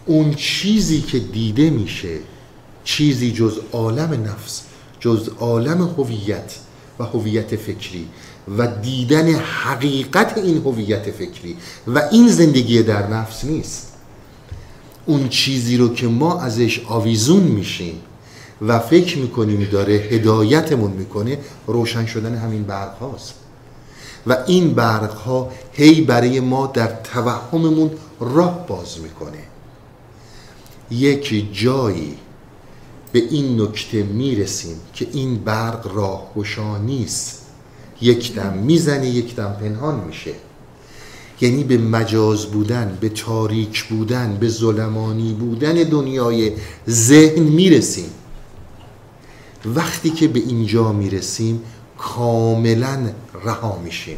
اون چیزی که دیده میشه چیزی جز عالم نفس، جز عالم هویت و هویت فکری و دیدن حقیقت این هویت فکری و این زندگی در نفس نیست. اون چیزی رو که ما ازش آویزون میشیم و فکر میکنیم داره هدایتمون میکنه، روشن شدن همین برق هاست و این برق ها هی برای ما در توهممون راه باز میکنه. یک جایی به این نکته میرسیم که این برق راهگشا نیست، یک دم میزنه یک دم پنهان میشه. یعنی به مجاز بودن، به تاریک بودن، به ظلمانی بودن دنیای ذهن میرسیم. وقتی که به اینجا میرسیم کاملا رها میشیم.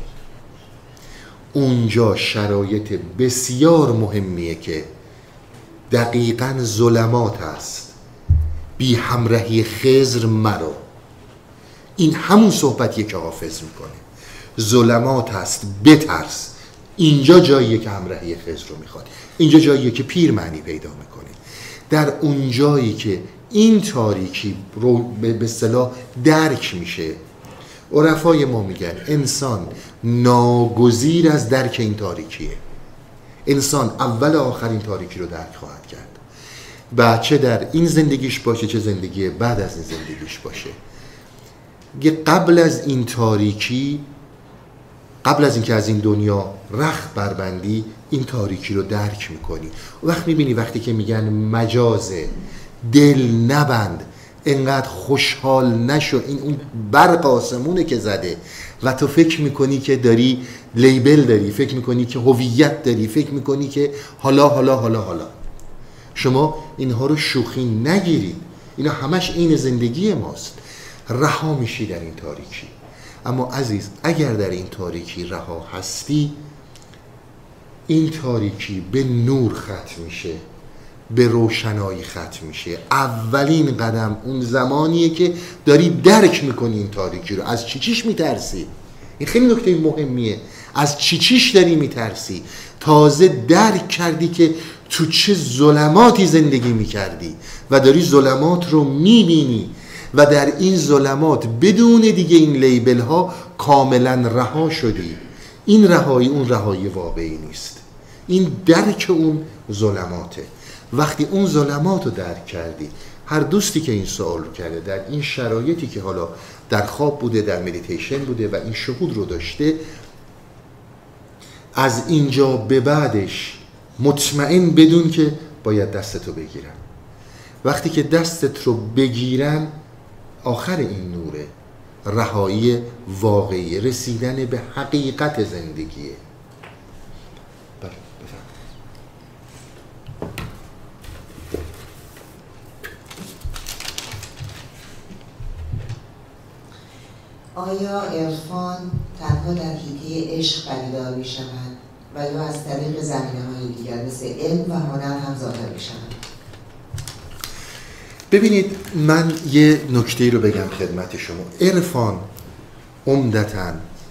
اونجا شرایط بسیار مهمیه که دقیقاً ظلمات هست. بی همراهی خضر مرو. این همون صحبتیه که حافظ میکنه. ظلمات هست، بترس. اینجا جاییه که همراهی خضر رو میخواد. اینجا جاییه که پیر معنی پیدا میکنه. در اون جایی که این تاریکی رو به اصطلاح درک میشه، عرفای ما میگن انسان ناگزیر از درک این تاریکیه. انسان اول و آخر این تاریکی رو درک خواهد کرد، و چه در این زندگیش باشه چه زندگی بعد از این زندگیش باشه. قبل از این تاریکی، قبل از اینکه از این دنیا رخت بربندی، این تاریکی رو درک میکنی. وقت میبینی وقتی که میگن مجازه، دل نبند، انقدر خوشحال نشو، این اون برق آسمونه که زده و تو فکر میکنی که داری لیبل داری، فکر میکنی که هویت داری، فکر میکنی که حالا حالا حالا حالا. شما اینها رو شوخی نگیرید، اینا همش این زندگی ماست. رها میشی در این تاریکی. اما عزیز، اگر در این تاریکی رها هستی، این تاریکی به نور ختم میشه، به روشنایی ختم میشه. اولین قدم اون زمانیه که داری درک میکنی این تاریکی رو. از چیش میترسی؟ این خیلی نکته مهمیه. از چیش داری میترسی؟ تازه درک کردی که تو چه ظلماتی زندگی میکردی و داری ظلمات رو میبینی و در این ظلمات بدون دیگه این لیبل ها کاملا رها شدی. این رهایی اون رهایی واقعی نیست، این درک اون ظلماته. وقتی اون ظلمات رو درک کردی، هر دوستی که این سوال رو کرده در این شرایطی که حالا در خواب بوده، در مدیتیشن بوده و این شهود رو داشته، از اینجا به بعدش مطمئن بدون که باید دستتو بگیرن. وقتی که دستت رو بگیرن، آخر این نوره، رهایی واقعی، رسیدن به حقیقت زندگیه. بله بفرمایید. آیا عرفان تنها در حیطه عشق خریدار می شود و یا از طریق زمینه‌های دیگر مثل علم و هنر هم ظاهر می شود؟ ببینید، من یه نکته رو بگم خدمت شما. عرفان عمدتاً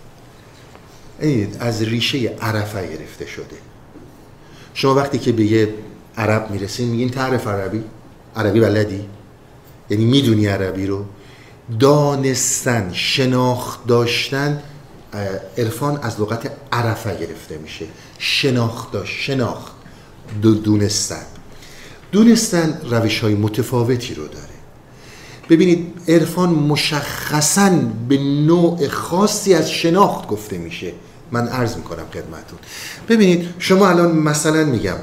از ریشه عرفه گرفته شده. شما وقتی که به یه عرب میرسین میگین تعرف عربی؟ عربی بلدی؟ یعنی میدونی عربی رو؟ دانستن، شناخت داشتن، عرفان از لغت عرفه گرفته میشه. شناخت داشت، شناخت، دونستن روش های متفاوتی رو داره. ببینید، عرفان مشخصاً به نوع خاصی از شناخت گفته میشه. من عرض میکنم خدمتون. ببینید، شما الان مثلا میگم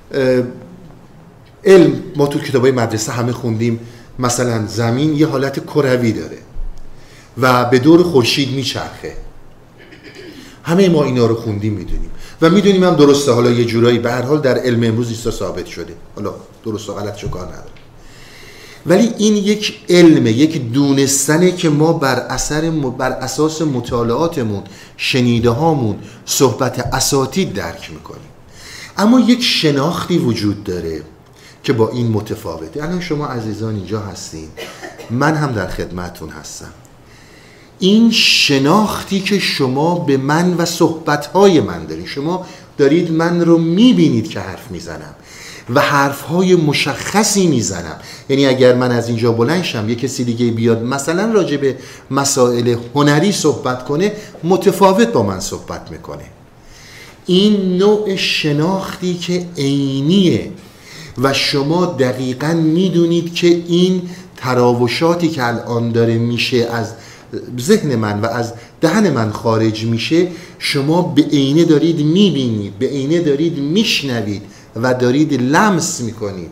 علم، ما تو کتابای مدرسه همه خوندیم مثلا زمین یه حالت کروی داره و به دور خورشید میچرخه. همه ما اینا رو خوندیم، میدونیم و میدونیم هم درسته. حالا یه جورایی به هر حال در علم امروز ایستا ثابت شده، حالا درست و غلط چه کار نداره. ولی این یک علمه، یک دونستنه که ما بر اساس مطالعاتمون، شنیده هامون، صحبت اساتید درک میکنیم. اما یک شناختی وجود داره که با این متفاوته. الان شما عزیزان اینجا هستین، من هم در خدمتون هستم. این شناختی که شما به من و صحبتهای من دارید، شما دارید من رو میبینید که حرف میزنم، و حرفهای مشخصی میزنم. یعنی اگر من از اینجا بلند شم یه کسی دیگه بیاد مثلا راجع به مسائل هنری صحبت کنه، متفاوت با من صحبت میکنه. این نوع شناختی که عینیه و شما دقیقاً میدونید که این تراوشاتی که الان داره میشه از ذهن من و از دهن من خارج میشه، شما به عینه دارید میبینید، به عینه دارید میشنوید و دارید لمس میکنید.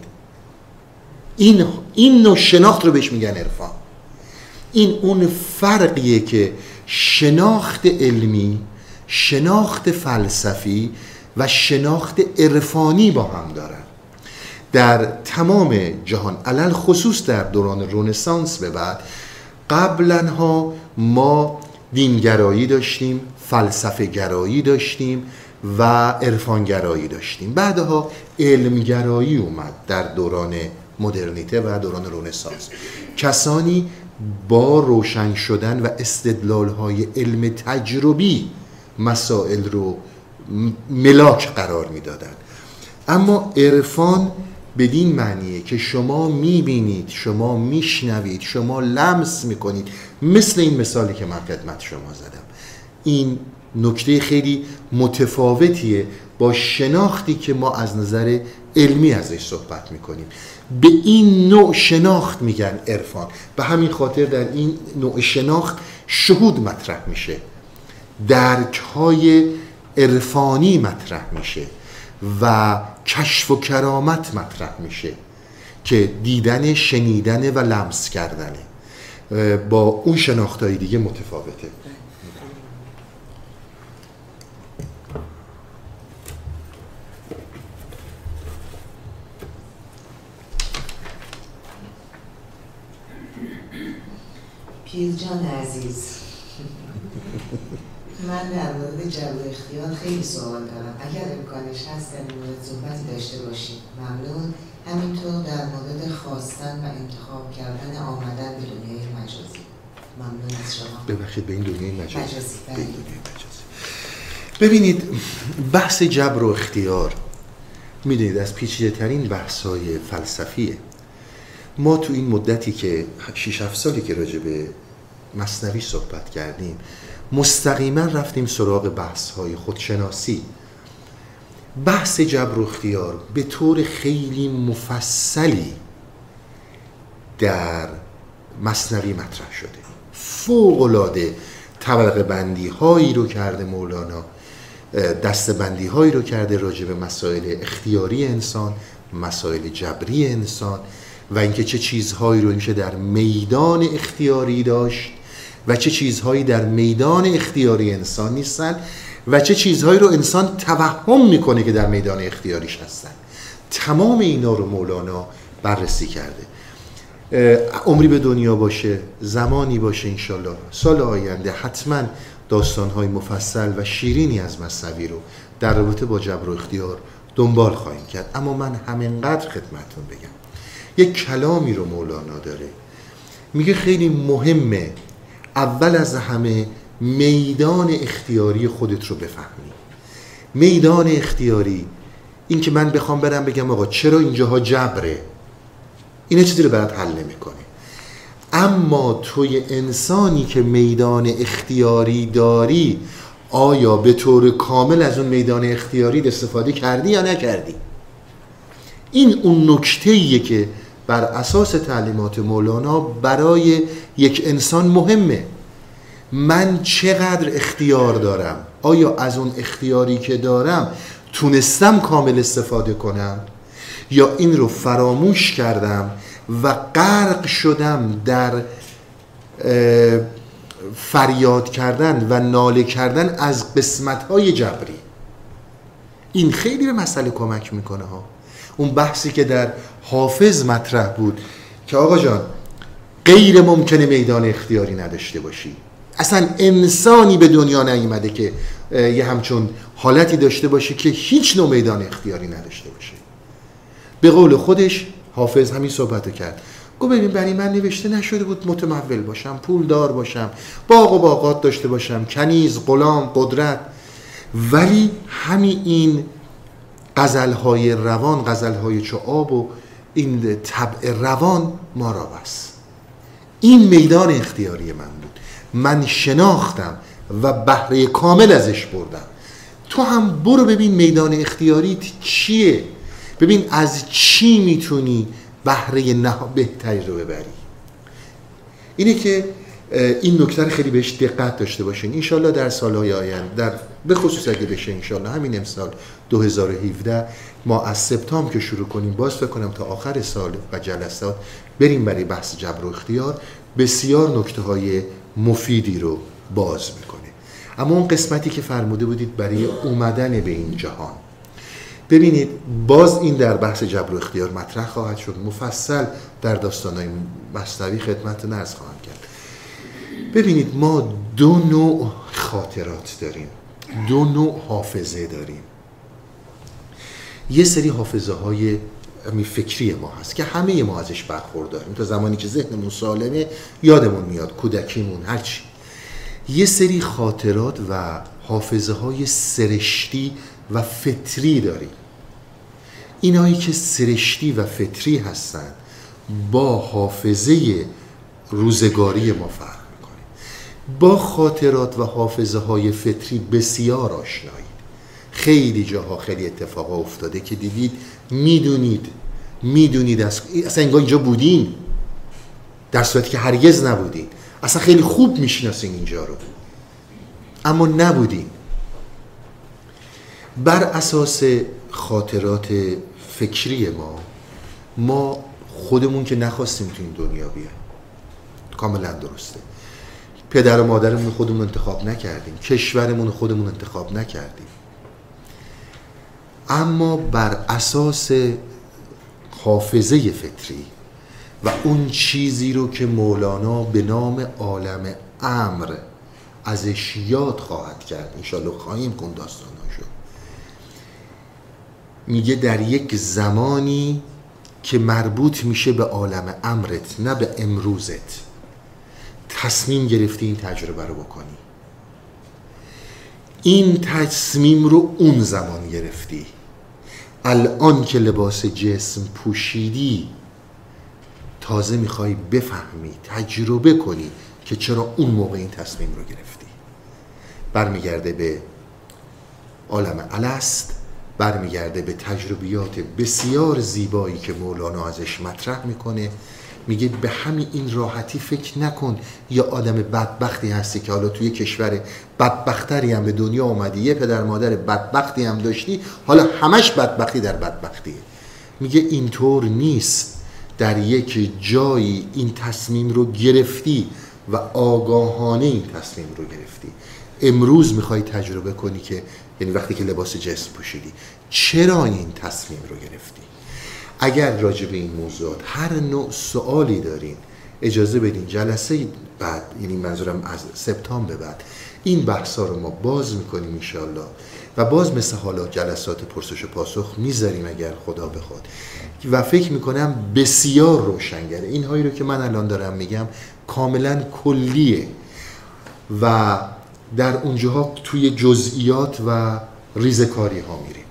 این نوع شناخت رو بهش میگن عرفان. این اون فرقیه که شناخت علمی، شناخت فلسفی و شناخت عرفانی با هم دارن. در تمام جهان، علل خصوص در دوران رنسانس به بعد، قبلا ها ما دینگرایی داشتیم، فلسفه گرایی داشتیم و عرفانگرایی داشتیم. بعدها علمگرایی اومد در دوران مدرنیته و دوران رنسانس. کسانی با روشن شدن و استدلال‌های علم تجربی مسائل رو ملاک قرار میدادن. اما عرفان بدین معنیه که شما میبینید، شما میشنوید، شما لمس میکنید، مثل این مثالی که من خدمت شما زدم. این نکته خیلی متفاوتیه با شناختی که ما از نظر علمی ازش صحبت میکنیم. به این نوع شناخت میگن عرفان. به همین خاطر در این نوع شناخت شهود مطرح میشه، درک‌های عرفانی مطرح میشه و کشف و کرامت مطرح میشه که دیدن، شنیدن و لمس کردنه. با اون شناختهای دیگه متفاوته. پیرجان عزیز، من در مورد جبر اختیار خیلی سوال دارم. اگر امکانش هست در این مورد صحبتی داشته باشید ممنون. همینطور در مورد خواستن و انتخاب کردن آمدن به دنیای مجازی ممنون از شما. ببخشید، به این دنیای مجازی. بله. ببینید، بحث جبر و اختیار میدونید از پیچیده ترین بحث‌های فلسفیه. ما تو این مدتی که 6-7 سالی که راجع به مثنوی صحبت کردیم، مستقیما رفتیم سراغ بحث‌های خودشناسی. بحث جبر و اختیار به طور خیلی مفصلی در مثنوی مطرح شده. فوق‌العاده طبقه بندی هایی رو کرده مولانا، دسته بندی هایی رو کرده راجع به مسائل اختیاری انسان، مسائل جبری انسان و اینکه چه چیزهایی رو میشه در میدان اختیاری داشت و چه چیزهایی در میدان اختیاری انسان نیستن و چه چیزهایی رو انسان توهم میکنه که در میدان اختیاریش هستن. تمام اینا رو مولانا بررسی کرده. عمری به دنیا باشه، زمانی باشه انشالله سال آینده حتما داستانهای مفصل و شیرینی از مثنوی رو در رابطه با جبر و اختیار دنبال خواهیم کرد. اما من همینقدر خدمتتون بگم، یک کلامی رو مولانا داره، میگه خیلی مهمه اول از همه میدان اختیاری خودت رو بفهمی. میدان اختیاری، این که من بخوام برم بگم آقا چرا اینجاها جبره، این چیزی رو برات حل نمیکنه. اما توی انسانی که میدان اختیاری داری، آیا به طور کامل از اون میدان اختیاری استفاده کردی یا نکردی؟ این اون نکته‌ایه که بر اساس تعلیمات مولانا برای یک انسان مهمه. من چقدر اختیار دارم؟ آیا از اون اختیاری که دارم تونستم کامل استفاده کنم یا این رو فراموش کردم و غرق شدم در فریاد کردن و ناله کردن از قسمت‌های جبری؟ این خیلی به مسئله کمک میکنه ها. اون بحثی که در حافظ مطرح بود که آقا جان غیر ممکنه میدان اختیاری نداشته باشی. اصلا انسانی به دنیا نیامده که یه همچون حالتی داشته باشه که هیچ نوع میدان اختیاری نداشته باشه. به قول خودش حافظ همین صحبتو کرد، گفت ببین برای من نوشته نشده بود متمول باشم، پول دار باشم، باغ و باغات داشته باشم، کنیز، غلام، قدرت، ولی همین این غزلهای روان، غزلهای چو آب و این طبع روان ما را بس. این میدان اختیاری من بود، من شناختم و بهره کامل ازش بردم. تو هم برو ببین میدان اختیاریت چیه، ببین از چی میتونی بهره بهتری رو ببری. اینه که این نکته خیلی بهش دقت داشته باشین. انشالله در سالهای آینده، به خصوص اگه بشه انشالله همین امسال 2017 ما از سپتامبر که شروع کنیم، باز فکر کنم تا آخر سال و جلسات بریم برای بحث جبر و اختیار، بسیار نکته های مفیدی رو باز میکنه. اما اون قسمتی که فرموده بودید برای اومدن به این جهان، ببینید باز این در بحث جبر و اختیار مطرح خواهد شد، مفصل در داستان‌های مثنوی خدمتتون عرض خواهم کرد. ببینید ما دو نوع خاطرات داریم، دو نوع حافظه داریم. یه سری حافظه های فکری ما هست که همه ما ازش برخورداریم، تا زمانی که ذهنمون سالمه یادمون میاد، کودکیمون هرچی. یه سری خاطرات و حافظه های سرشتی و فطری داریم. اینایی که سرشتی و فطری هستن با حافظه روزگاری ما فرق میکنه. با خاطرات و حافظه های فطری بسیار آشنایید. خیلی جاها خیلی اتفاقا افتاده که دیدید میدونید اصلا انگار اینجا بودین، در صورتی که هرگز نبودین. اصلا خیلی خوب میشناسین اینجا رو، اما نبودین. بر اساس خاطرات فکری ما خودمون که نخواستیم تو این دنیا بیایم، کاملا درسته. پدر و مادرمون خودمون انتخاب نکردیم، کشورمون خودمون انتخاب نکردیم، اما بر اساس حافظه فطری و اون چیزی رو که مولانا به نام عالم امر ازش یاد خواهد کرد، انشالله خواهیم کن داستاناشو، میگه در یک زمانی که مربوط میشه به عالم امرت نه به امروزت، تصمیم گرفتی این تجربه رو بکنی. این تصمیم رو اون زمان گرفتی. الان که لباس جسم پوشیدی تازه میخوای بفهمی، تجربه کنی که چرا اون موقع این تصمیم رو گرفتی. برمیگرده به عالم الست، برمیگرده به تجربیات بسیار زیبایی که مولانا ازش مطرح میکنه. میگه به همین این راحتی فکر نکن یا آدم بدبختی هستی که حالا توی کشور بدبختری هم به دنیا اومدی، یه پدر مادر بدبختی هم داشتی، حالا همش بدبختی در بدبختیه. میگه اینطور نیست، در یک جایی این تصمیم رو گرفتی و آگاهانه این تصمیم رو گرفتی. امروز میخوای تجربه کنی که، یعنی وقتی که لباس جسم پوشیدی، چرا این تصمیم رو گرفتی. اگر راجع به این موضوعات هر نوع سوالی دارین اجازه بدین جلسه بعد، یعنی منظورم از سپتامبر بعد، این بحثا رو ما باز میکنیم انشالله و باز مثل حالا جلسات پرسش و پاسخ میذاریم اگر خدا بخواد. و فکر میکنم بسیار روشنگره. این هایی رو که من الان دارم میگم کاملا کلیه و در اونجاها توی جزئیات و ریزکاری ها میریم.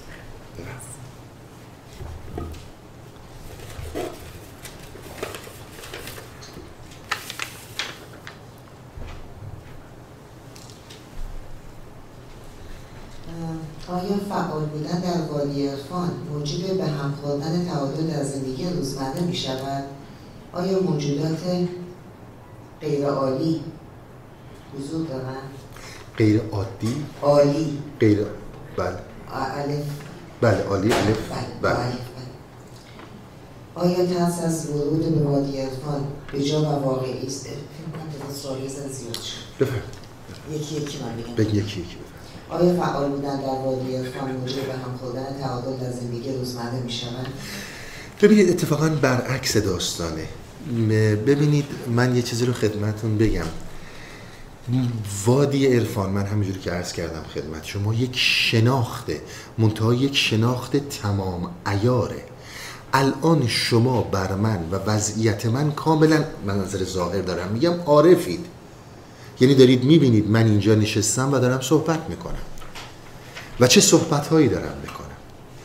آیا فعال بودن در وادی عرفان موجب به هم خوردن تعادل در زندگی روزمره می شود؟ آیا موجودات غیر عالی حضور دارند؟ غیر عادی؟ عالی. غیر بله. الف. بله عالی الف. بله. آیا ترس از ورود به وادی عرفان به جا و واقعی است؟ فکر کنم سوالی زیاد شد. بفرمایید. یکی من بگم. یکی. آیا فعال بودن در وادی عرفان موجب به هم خوردن تعادل در زندگی روزمره می شود؟ ببینید اتفاقا برعکس داستانه. ببینید من یه چیزی رو خدمتون بگم. وادی عرفان، من همینجوری که عرض کردم خدمت شما، یک شناخته، منتها یک شناخت تمام عیاره. الان شما بر من و وضعیت من کاملا، من نظر ظاهر دارم میگم، عارفید. یعنی دارید میبینید من اینجا نشستم و دارم صحبت میکنم و چه صحبت هایی دارم میکنم.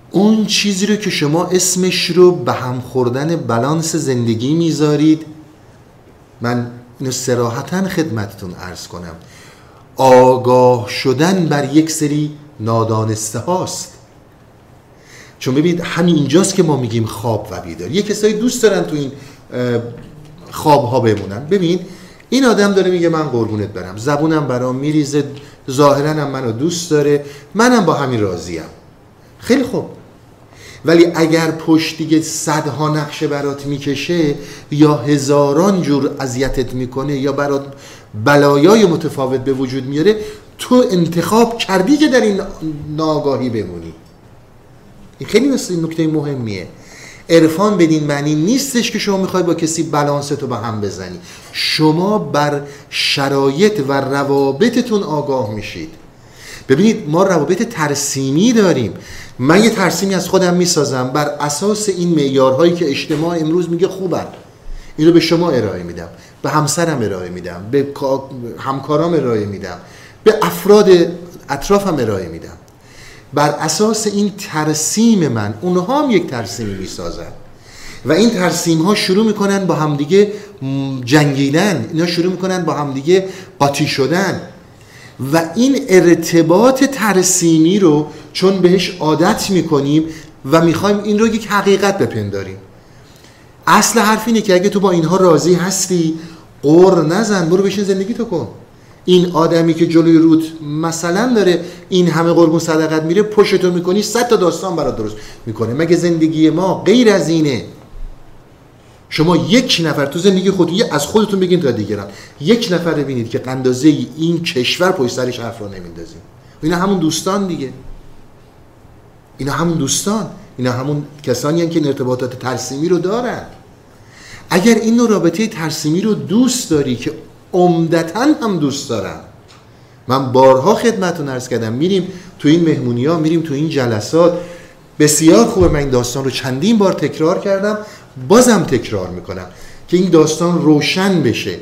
اون چیزی رو که شما اسمش رو به هم خوردن بالانس زندگی میذارید، من اینو صراحتاً خدمتتون عرض کنم، آگاه شدن بر یک سری نادانسته هاست. چون ببینید همین اینجاست که ما میگیم خواب و بیداری. یه کسایی دوست دارن تو این خواب ها بمونن. ببین این آدم داره میگه من قربونت برم، زبونم برام میریزه، ظاهراً هم منو دوست داره، منم با همین راضیم. خیلی خوب، ولی اگر پشت دیگه صدها نقشه برات میکشه یا هزاران جور اذیتت میکنه یا برات بلایای متفاوت به وجود میاره، تو انتخاب کردی که در این ناآگاهی بمونی. این خیلی نکته مهمیه. عرفان بدین معنی نیستش که شما میخوای با کسی بالانستو به هم بزنی. شما بر شرایط و روابطتون آگاه میشید. ببینید ما روابط ترسیمی داریم. من یه ترسیمی از خودم میسازم بر اساس این معیارهایی که اجتماع امروز میگه خوبن. اینو به شما ارائه میدم، به همسرم ارائه میدم، به همکارام ارائه میدم، به افراد اطرافم ارائه میدم. بر اساس این ترسیم من اونها هم یک ترسیمی میسازن و این ترسیم ها شروع میکنن با همدیگه جنگیدن، اینا شروع میکنن با همدیگه قاطی شدن و این ارتباط ترسیمی رو چون بهش عادت میکنیم و میخوایم این رو یک حقیقت بپنداریم. اصل حرف اینه که اگه تو با اینها راضی هستی، قر نزن، برو بشین زندگی تو کن. این آدمی که جلوی رود مثلا داره این همه قربون صدقت میره، پشتو میکنی 100 تا داستان برات درست میکنه. مگه زندگی ما غیر از اینه؟ شما یک نفر تو زندگی خودی از خودتون بگین تا دیگران، یک نفر ببینید که اندازه این کشور پشت سرش حرف رو نمیندازیم. اینا همون دوستان دیگه، اینا همون دوستان، اینا همون کسانی هستند که این ارتباطات ترسیمی رو دارن. اگر این نوع رابطه ترسیمی رو دوست داری که عمدتاً هم دوست دارم، من بارها خدمتتون عرض کردم، میریم تو این مهمونی‌ها، میریم تو این جلسات، بسیار خوبه. من این داستان رو چندین بار تکرار کردم، بازم تکرار میکنم که این داستان روشن بشه.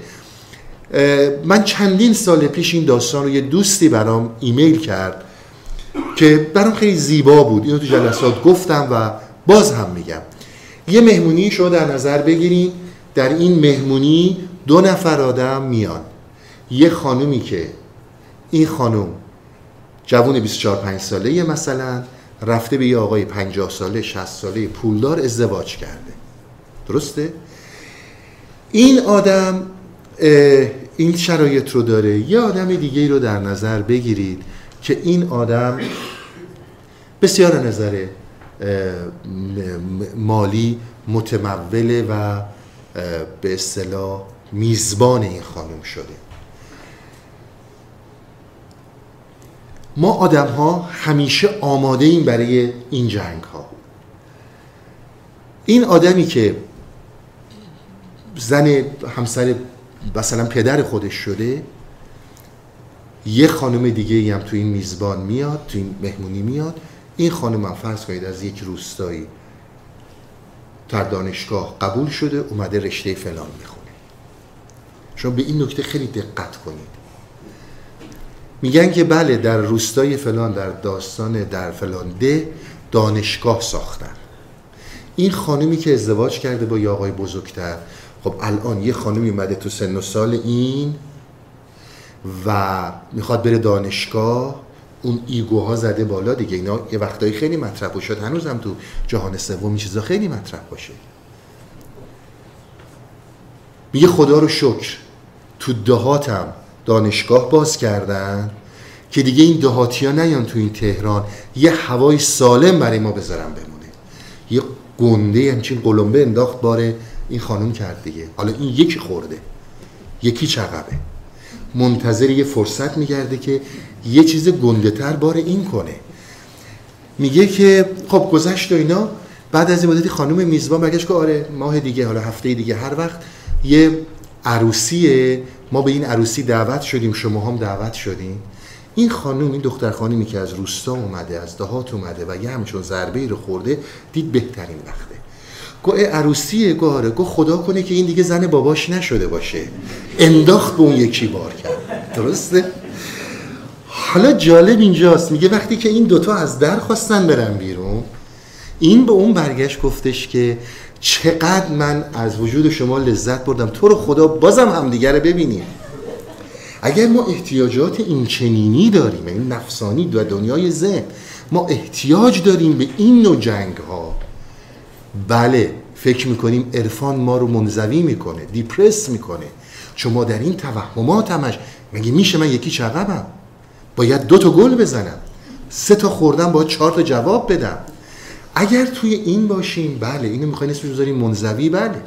من چندین سال پیش این داستان رو یه دوستی برام ایمیل کرد که برام خیلی زیبا بود، اینو تو جلسات گفتم و باز هم میگم. یه مهمونی شما در نظر بگیرین، در این مهمونی 2 نفر آدم میان. یه خانومی که این خانوم جوون 24-25 ساله مثلا رفته به یه آقای 50 ساله 60 ساله پولدار ازدواج کرده، درسته؟ این آدم این شرایط رو داره. یه آدم دیگه رو در نظر بگیرید که این آدم بسیار از نظر مالی متموله و به اصطلاح میزبان این خانم شده. ما آدم ها همیشه آماده ایم برای این جنگ ها. این آدمی که زن همسر مثلا پدر خودش شده، یه خانم دیگه هم تو این میزبان میاد، تو این مهمونی میاد. این خانم هم فرض کنید از یک روستایی در دانشگاه قبول شده، اومده رشته فلان میخونه. شما به این نکته خیلی دقت کنید. میگن که بله در روستای فلان، در داستان در فلان ده دانشگاه ساختن. این خانمی که ازدواج کرده با یه آقای بزرگتر، خب الان یه خانمی اومده تو سن و سال این و میخواد بره دانشگاه، اون ایگوها زده بالا دیگه. اینا یه وقتایی خیلی مطرح شد، هنوز هم تو جهان سوم این چیزا خیلی مطرح باشه. میگه خدا رو شکر تو دهاتم دانشگاه باز کردن که دیگه این دهاتی ها نیان تو این تهران یه هوای سالم برای ما بذارن بمونه. یه گنده همچین قلمبه انداخت بار این خانم کرد دیگه. حالا این یکی خورده، یکی چقبه، منتظر یه فرصت میگرده که یه چیز گنده تر بار این کنه. میگه که خب گذشت و اینا. بعد از این مدتی خانم میزبان برگشت که آره ماه دیگه، حالا هفته دیگه، هر وقت یه عروسیه، ما به این عروسی دعوت شدیم، شما هم دعوت شدیم. این خانم، این دختر خانمی که از روستا اومده، از دهات اومده و یه همچون ضربه‌ای رو خورده، دید بهترین وقته. گو عروسیه، گو آره، گو خدا کنه که این دیگه زن باباش نشده باشه. انداخت به اون یکی بار کرد، درسته؟ حالا جالب اینجاست، میگه وقتی که این دوتا از در خواستن برن بیرون، این به اون برگشت گفتش که چقدر من از وجود شما لذت بردم، تو رو خدا بازم همدیگه رو ببینیم. اگر ما احتیاجات این چنینی داریم، این نفسانی و دنیای ذهن، ما احتیاج داریم به این نوع جنگ ها، بله فکر میکنیم عرفان ما رو منزوی میکنه، دیپرس میکنه، چون ما در این توهمات همش مگه میشه من یکی چقبم، باید 2 تا گل بزنم، 3 تا خوردم باید 4 تا جواب بدم. اگر توی این باشیم، بله اینو میخواین اسمش بذاریم منزوی، بله،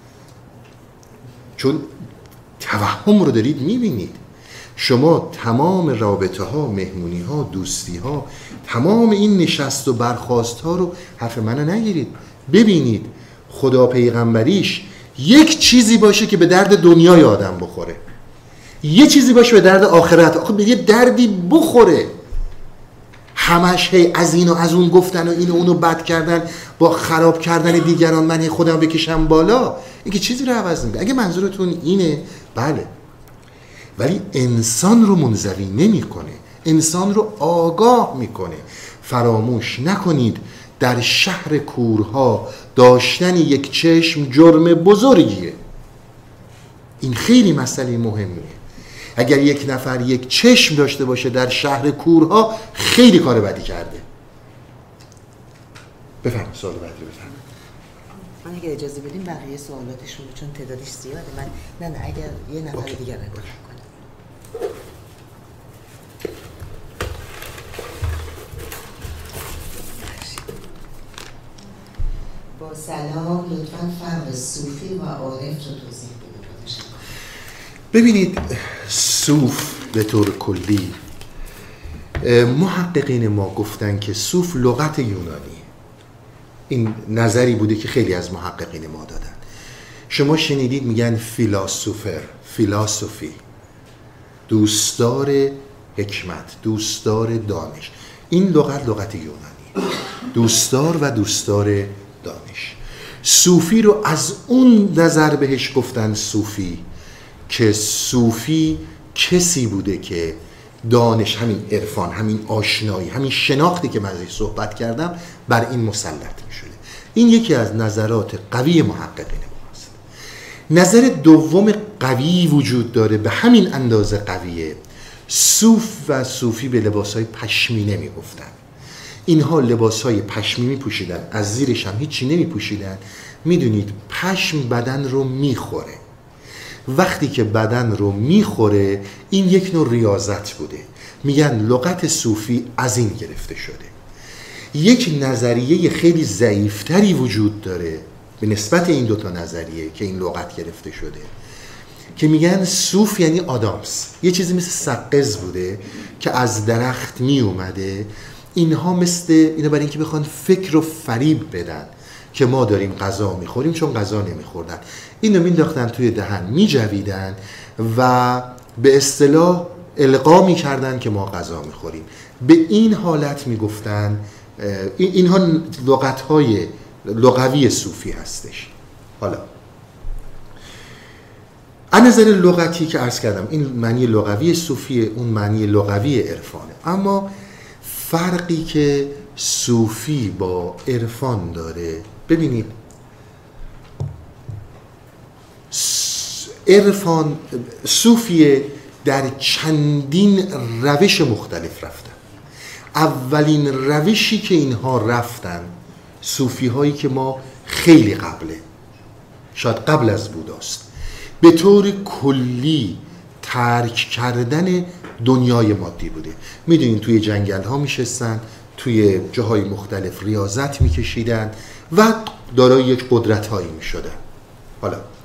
چون توهم رو دارید میبینید. شما تمام رابطه ها، مهمونی ها، دوستی ها، تمام این نشست و برخاست ها رو حرف منو نگیرید، ببینید خدا پیغمبریش یک چیزی باشه که به درد دنیای آدم بخوره، یه چیزی باشه به درد آخرت. آخه به یه دردی بخوره، همش هی از این و از اون گفتن و این و اونو بد کردن با خراب کردن دیگران من خودم بکشم بالا، این که چیزی رو عوض نمی‌کنه. اگه منظورتون اینه بله، ولی انسان رو منزوی نمی‌کنه، انسان رو آگاه میکنه. فراموش نکنید در شهر کورها داشتن یک چشم جرم بزرگیه. این خیلی مسئله مهمیه. اگر یک نفر یک چشم داشته باشه در شهر کورها خیلی کار بدی کرده. بفرمایید سوال بعدی بفرمایید. من اگر اجازه بدیم بقیه سوالاتشون چون تعدادش زیاده، من نه اگر یه نفر دیگر نگاه کنم. با سلام، لطفاً فرق صوفی و عارف رو توضیح بدید. ببینید صوف به طور کلی محققین ما گفتن که صوف لغت یونانی، این نظری بوده که خیلی از محققین ما دادن. شما شنیدید میگن فیلاسوفر، فیلاسوفی، دوستدار حکمت، دوستدار دانش. این لغت یونانی، دوستدار و دوستدار دانش. صوفی رو از اون نظر بهش گفتن صوفی که صوفی کسی بوده که دانش، همین عرفان، همین آشنایی، همین شناختی که من ازش صحبت کردم بر این مسلط می شده. این یکی از نظرات قوی محققین ماست. نظر دوم قوی وجود داره، به همین اندازه قویه. صوف و صوفی به لباسهای پشمینه می گفتن. اینها لباسهای پشمی پوشیدن، از زیرش هم هیچی نمی پوشیدن. میدونید پشم بدن رو میخوره، وقتی که بدن رو میخوره این یک نوع ریاضت بوده. میگن لغت صوفی از این گرفته شده. یک نظریه خیلی ضعیفتری وجود داره به نسبت این 2 تا نظریه که این لغت گرفته شده، که میگن صوف یعنی آدامس، یه چیزی مثل سقز بوده که از درخت می اومده. اینها مثل اینا برای اینکه بخوان فکر و فریب بدن که ما داریم غذا میخوریم، چون غذا نمیخوردن، اینو مینداختن توی دهن، میجویدن و به اصطلاح القا میکردن که ما غذا میخوریم. به این حالت میگفتن. اینها لغتهای لغوی صوفی هستش. حالا از نظر لغتی که عرض کردم این معنی لغوی صوفیه، اون معنی لغوی عرفانه. اما فرقی که صوفی با عرفان داره، ببینید عرفان، صوفیه در چندین روش مختلف رفتن. اولین روشی که اینها رفتن، صوفی هایی که ما خیلی قبله، شاید قبل از بوداست، به طور کلی ترک کردن دنیای مادی بوده. میدونین توی جنگل ها میشستن، توی جاهای مختلف ریاضت میکشیدن و دارای یک قدرت هایی میشدن. حالا